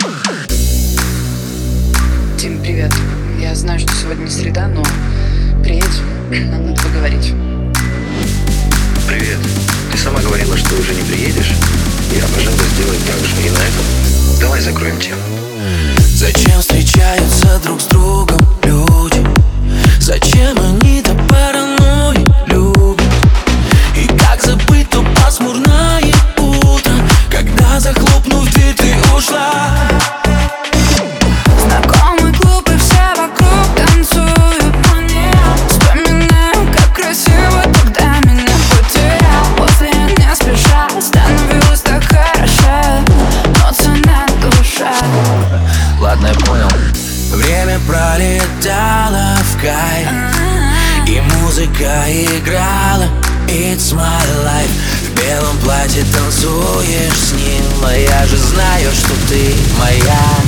Дим, привет. Я знаю, что сегодня не среда, но приедь, нам надо поговорить. Привет. Ты сама говорила, что уже не приедешь. Я пожалуй сделать так же и на этом. Давай закроем тему. Зачем встречаются друг с другом люди? Зачем они до паранойи любят? И как забыть то пасмурное утро, когда, захлопнув дверь, ты ушла? Знакомый клуб и все вокруг танцуют. Вспоминаю, как красиво тогда меня потерял. После не спеша становилось так хорошо, но цена душа. Ладно, я понял. Время пролетало в кайф, и музыка играла It's my life. В белом платье танцуешь с ним, а я же знаю, что ты моя.